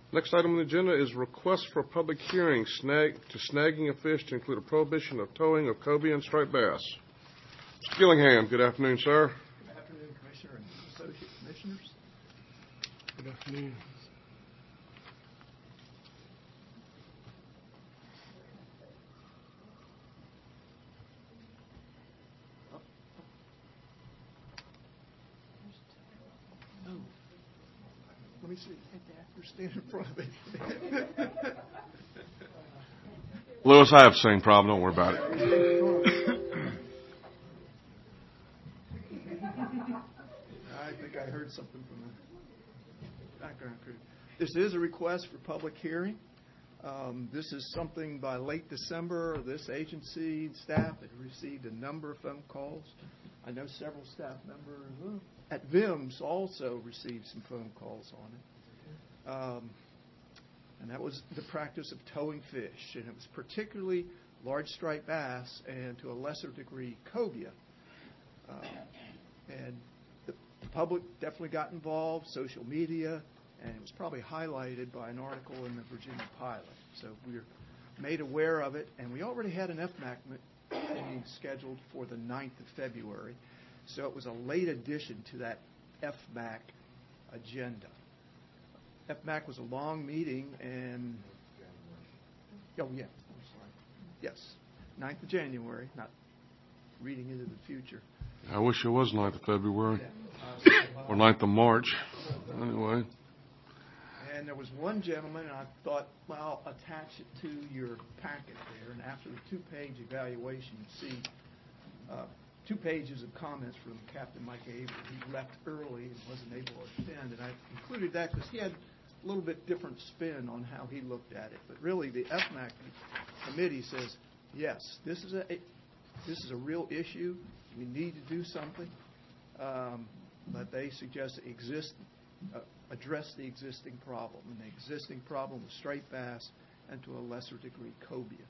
Next item on the agenda is request for a public hearing snagging a fish to include a prohibition of towing of cobia and striped bass. Mr. Gillingham, good afternoon, sir. Good afternoon, Commissioner and Associate Commissioners. Good afternoon. Let me see. You're standing in front of me. Lewis, I have the same problem. Don't worry about it. I think I heard something from the background crew. This is a request for public hearing. This is something by late December. This agency staff had received a number of phone calls. I know several staff members at VIMS also received some phone calls on it. And that was the practice of towing fish. And it was particularly large striped bass and to a lesser degree cobia. And the public definitely got involved, social media, and it was probably highlighted by an article in the Virginia Pilot. So we were made aware of it, and we already had an FMAC meeting scheduled for the 9th of February. So it was a late addition to that FMAC agenda. FMAC was a long meeting, and yes, 9th of January, not reading into the future. I wish it was 9th of February or 9th of March. Anyway. And there was one gentleman, and I thought, well, I'll attach it to your packet there. And after the two-page evaluation, you see 2 pages of comments from Captain Mike Avery. He left early and wasn't able to attend. And I included that because he had a little bit different spin on how he looked at it. But really, the FMAC committee says, yes, this is a real issue. We need to do something. But they suggest address the existing problem. And the existing problem was striped bass and to a lesser degree cobia.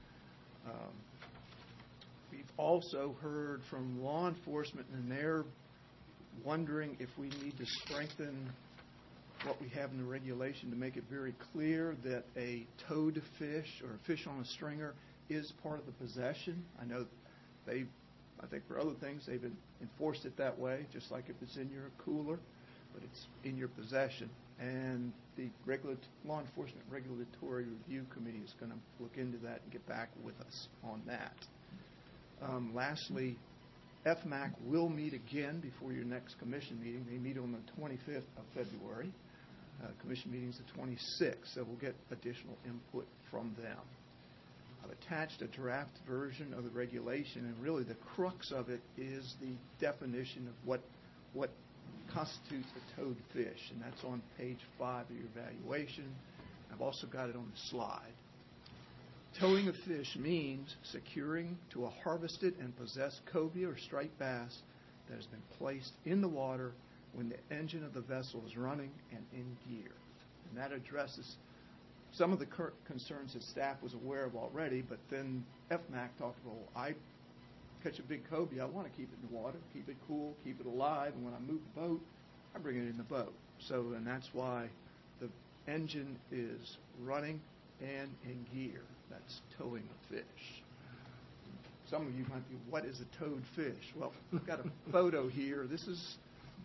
We've also heard from law enforcement, and they're wondering if we need to strengthen what we have in the regulation to make it very clear that a towed fish or a fish on a stringer is part of the possession. I know I think for other things they've enforced it that way, just like if it's in your cooler, but it's in your possession. And the Law Enforcement Regulatory Review Committee is going to look into that and get back with us on that. Lastly, FMAC will meet again before your next commission meeting. They meet on the 25th of February. Commission meeting is the 26th, so we'll get additional input from them. I've attached a draft version of the regulation, and really the crux of it is the definition of what constitutes a towed fish, and that's on page 5 of your evaluation. I've also got it on the slide. Towing a fish means securing to a harvested and possessed cobia or striped bass that has been placed in the water when the engine of the vessel is running and in gear. And that addresses some of the concerns that staff was aware of already, but then FMAC talked about, well, I catch a big cobia, I want to keep it in the water, keep it cool, keep it alive, and when I move the boat, I bring it in the boat. So, and that's why the engine is running and in gear. That's towing a fish. Some of you might be, what is a towed fish? Well, I've got a photo here. This is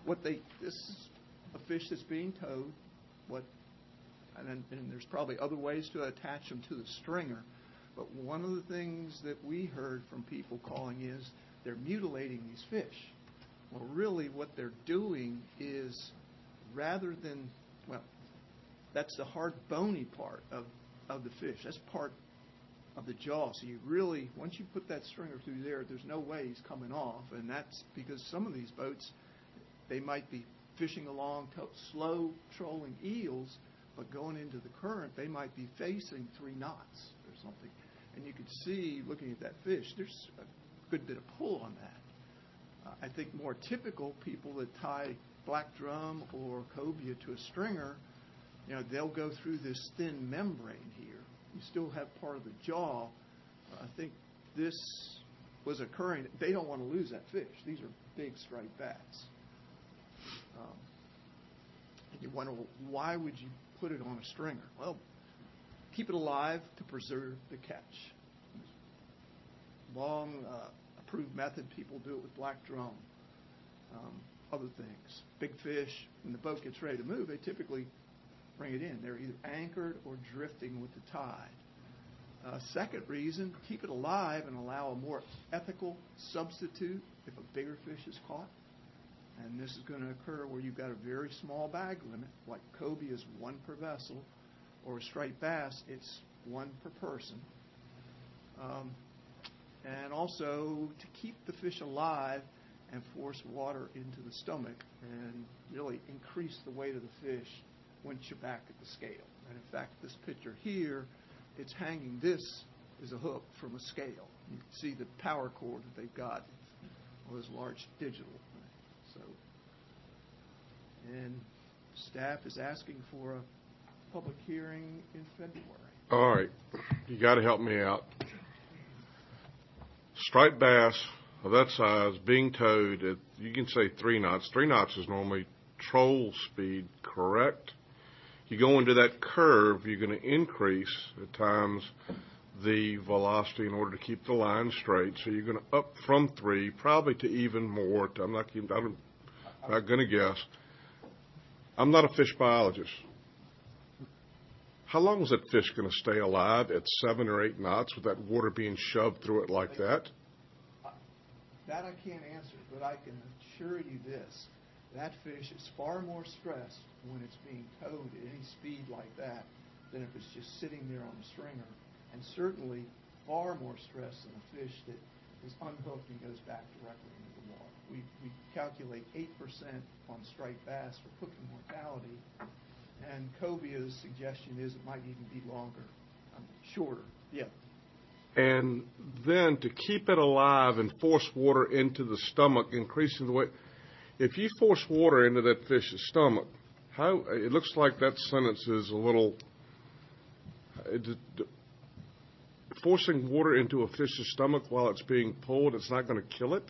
a fish that's being towed. And there's probably other ways to attach them to the stringer. But one of the things that we heard from people calling is they're mutilating these fish. Well, really what they're doing is rather than, that's the hard bony part of the fish. That's part of the jaw. So you really, once you put that stringer through there's no way he's coming off. And that's because some of these boats, they might be fishing along, slow trolling eels, but going into the current, they might be facing 3 knots or something. And you could see, looking at that fish, there's a good bit of pull on that. I think more typical people that tie black drum or cobia to a stringer, they'll go through this thin membrane here. You still have part of the jaw. I think this was occurring. They don't want to lose that fish. These are big striped bass. And you wonder, well, why would you put it on a stringer? Well, keep it alive to preserve the catch. Long approved method. People do it with black drum. Other things. Big fish, when the boat gets ready to move, they typically bring it in. They're either anchored or drifting with the tide. Second reason, keep it alive and allow a more ethical substitute if a bigger fish is caught. And this is going to occur where you've got a very small bag limit, like cobia is 1 per vessel, or a striped bass, it's 1 per person. And also to keep the fish alive and force water into the stomach and really increase the weight of the fish once you're back at the scale. And in fact, this picture here, it's hanging. This is a hook from a scale. You can see the power cord that they've got on this large digital thing. So, and staff is asking for a public hearing in February. All right. You got to help me out. Striped bass of that size being towed at, you can say 3 knots. 3 knots is normally troll speed, correct? You go into that curve, you're going to increase at times the velocity in order to keep the line straight. So you're going to up from 3, probably to even more. I'm not going to guess. I'm not a fish biologist. How long is that fish going to stay alive at 7 or 8 knots with that water being shoved through it like that? That I can't answer, but I can assure you this. That fish is far more stressed when it's being towed at any speed like that than if it's just sitting there on a stringer, and certainly far more stressed than a fish that is unhooked and goes back directly into the water. We calculate 8% on striped bass for hooking mortality, and cobia's suggestion is it might even be longer, shorter. Yeah. And then to keep it alive and force water into the stomach, increasing the weight. If you force water into that fish's stomach, it looks like that sentence is a little. Forcing water into a fish's stomach while it's being pulled, it's not going to kill it?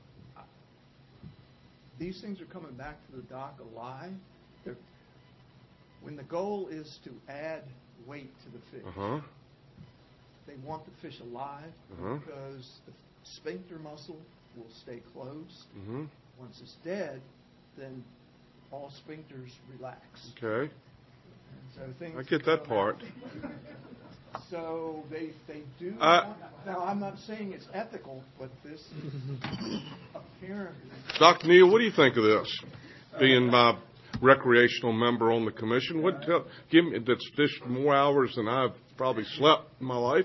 These things are coming back to the dock alive. When the goal is to add weight to the fish, they want the fish alive because the sphincter muscle will stay closed. Once it's dead, then all sphincters relax. Okay. And so things I get that part. So they do. Now, I'm not saying it's ethical, but this apparently. Dr. Neal, what do you think of this? Being my recreational member on the commission, give me that's fished more hours than I've probably slept in my life.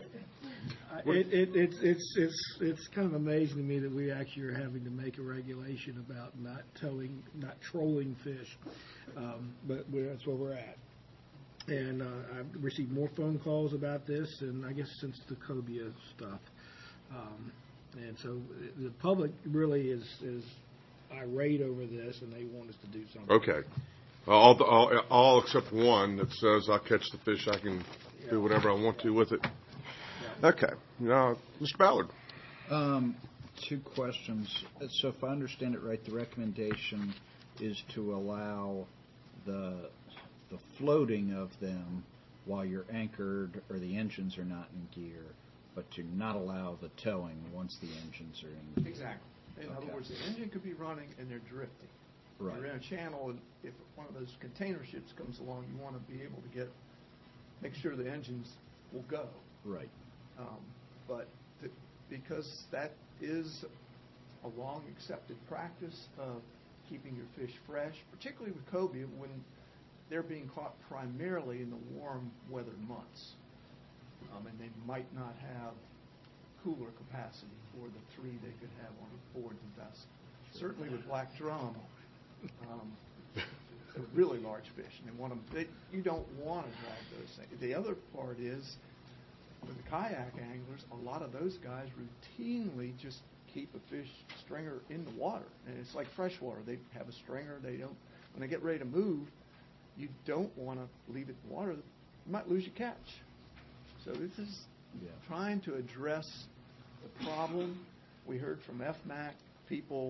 It's kind of amazing to me that we actually are having to make a regulation about not trolling fish, but that's where we're at. And I've received more phone calls about this, and I guess since the cobia stuff. And so the public really is irate over this, and they want us to do something. Okay. All except one that says I'll catch the fish, I can do whatever I want to with it. Okay. Now, Mr. Ballard. 2 questions. So if I understand it right, the recommendation is to allow the floating of them while you're anchored or the engines are not in gear, but to not allow the towing once the engines are in gear. Exactly. In other words, the engine could be running and they're drifting. Right. You're in a channel, and if one of those container ships comes along, you want to be able to make sure the engines will go. Right. But because that is a long accepted practice of keeping your fish fresh, particularly with cobia when they're being caught primarily in the warm weather months, and they might not have cooler capacity for the 3 they could have on board the vessel. Certainly with black drum, they're really large fish, and they want them. You don't want to drag those things. The other part is, with the kayak anglers, a lot of those guys routinely just keep a fish stringer in the water, and it's like freshwater. They have a stringer. They don't. When they get ready to move, you don't want to leave it in the water. You might lose your catch. So this is trying to address the problem. We heard from FMAC people.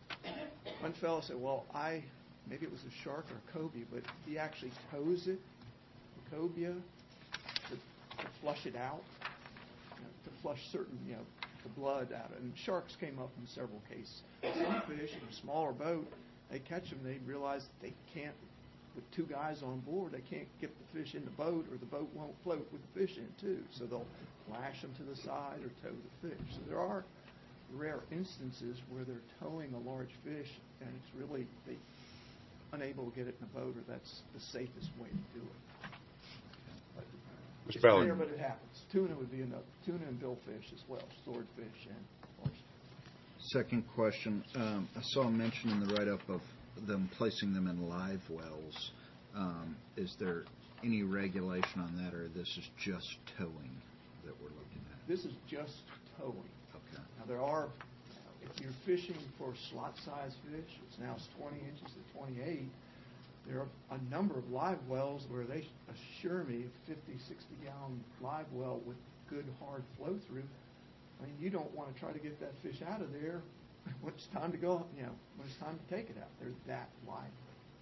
One fellow said, well, maybe it was a shark or a cobia, but he actually tows it cobia to flush it out, to flush certain, the blood out. And sharks came up in several cases. Some fish in a smaller boat, they catch them, they realize they can't, with two guys on board, they can't get the fish in the boat, or the boat won't float with the fish in it too. So they'll lash them to the side or tow the fish. So there are rare instances where they're towing a large fish, and it's really unable to get it in a boat, or that's the safest way to do it. But it's rare, but it happens. Tuna would be enough. Tuna and billfish as well, swordfish and oyster. Second question. I saw a mention in the write-up of them placing them in live wells. Is there any regulation on that, or this is just towing that we're looking at? This is just towing. Okay. Now there are, if you're fishing for slot-sized fish, it's now 20 inches to 28. There are a number of live wells where they assure me a 50, 60-gallon live well with good hard flow through. I mean, you don't want to try to get that fish out of there when it's time to go, when it's time to take it out. They're that wide.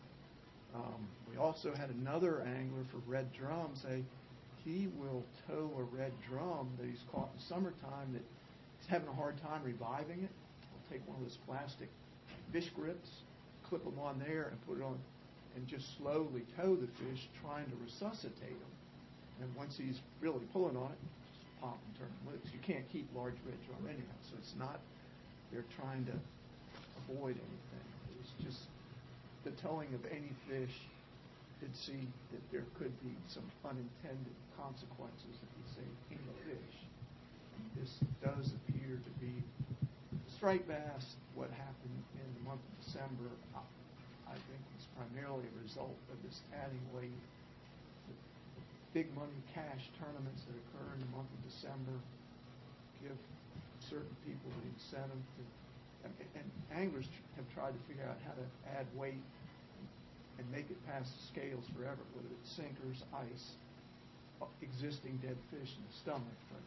We also had another angler for red drum say he will tow a red drum that he's caught in summertime that he's having a hard time reviving it. He'll take one of those plastic fish grips, clip them on there, and put it on, and just slowly tow the fish, trying to resuscitate them. And once he's really pulling on it, just pop and turn them loose. You can't keep large red drum anyhow, so it's not they're trying to avoid anything. It's just the towing of any fish did see that there could be some unintended consequences if you say any fish. This does appear to be striped bass. What happened in the month of December, I think, was primarily a result of this adding weight. The big money cash tournaments that occur in the month of December give certain people the incentive to, and anglers have tried to figure out how to add weight and make it past the scales forever, whether it's sinkers, ice, existing dead fish in the stomach. But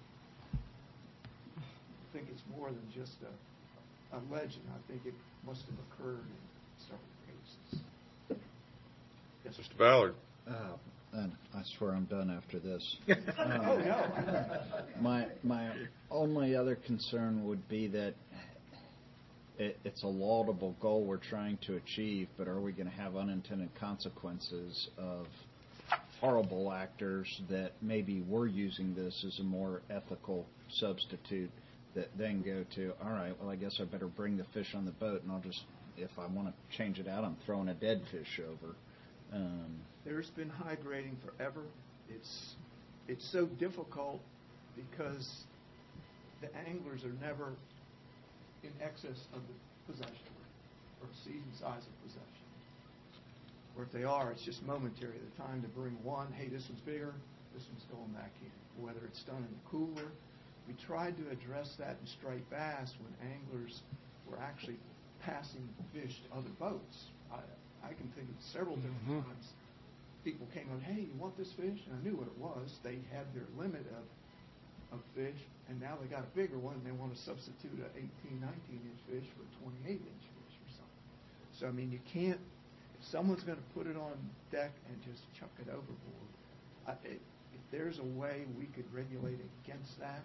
I think it's more than just a legend. I think it must have occurred in several cases. Yes, Mr. Ballard. And I swear I'm done after this. Oh, no. My only other concern would be that it's a laudable goal we're trying to achieve, but are we going to have unintended consequences of horrible actors that maybe were using this as a more ethical substitute that then go to, all right, well, I guess I better bring the fish on the boat, and I'll just, if I want to change it out, I'm throwing a dead fish over. There's been high grading forever. It's so difficult because the anglers are never in excess of the possession or season size of possession. Or if they are, it's just momentary. The time to bring one, hey, this one's bigger, this one's going back in. Whether it's done in the cooler. We tried to address that in striped bass when anglers were actually passing fish to other boats. I can think of several different times. People came on, hey, you want this fish? And I knew what it was. They had their limit of fish, and now they got a bigger one, and they want to substitute an 18, 19-inch fish for a 28-inch fish or something. So, I mean, you can't, if someone's going to put it on deck and just chuck it overboard, if there's a way we could regulate against that,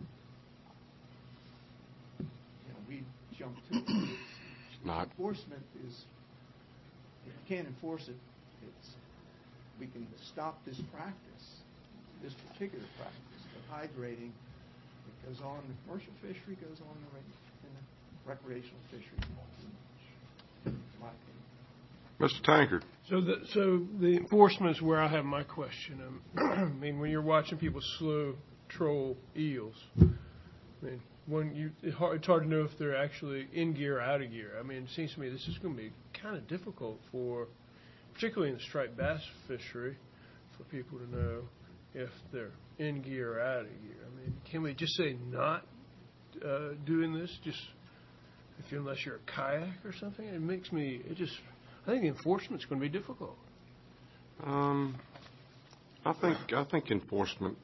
we'd jump to it. Not. Enforcement is, if you can't enforce it, we can stop this practice, this particular practice. But high grading, it goes on in the commercial fishery, goes on in the recreational fishery. In my opinion. Mr. Tankard. So the enforcement is where I have my question. I mean, when you're watching people slow troll eels, I mean, it's hard to know if they're actually in gear or out of gear. I mean, it seems to me this is going to be kind of difficult for, particularly in the striped bass fishery, for people to know if they're in gear or out of gear. I mean, can we just say not doing this, just unless you're a kayak or something? I think the enforcement's going to be difficult. I think enforcement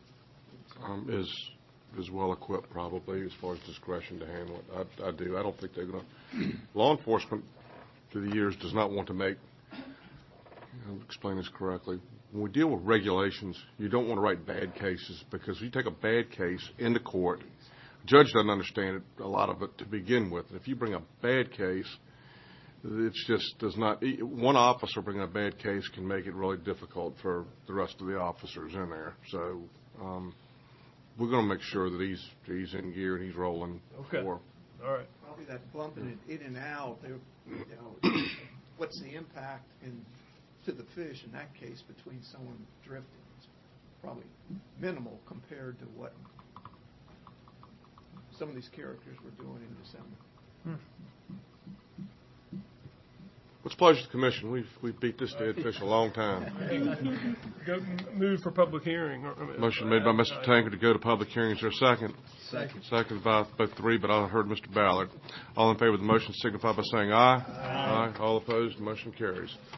is well equipped probably as far as discretion to handle it. I do. I don't think they're going to. Law enforcement through the years does not want to make. Explain this correctly. when we deal with regulations, you don't want to write bad cases, because if you take a bad case into court, the judge doesn't understand it, a lot of it to begin with. And if you bring a bad case, it's just does not. One officer bringing a bad case can make it really difficult for the rest of the officers in there. So we're going to make sure that he's in gear and he's rolling. Okay. For. All right. Probably that bumping it in and out, what's the impact to the fish in that case between someone drifting? It's probably minimal compared to what some of these characters were doing in December. What's the pleasure of the commission? We've beat this dead fish a long time. Go move for public hearing. Motion made by Mr. Tanker to go to public hearing. Is there a second? Second. Second by both three, but I heard Mr. Ballard. All in favor of the motion signify by saying aye. Aye. All opposed, the motion carries.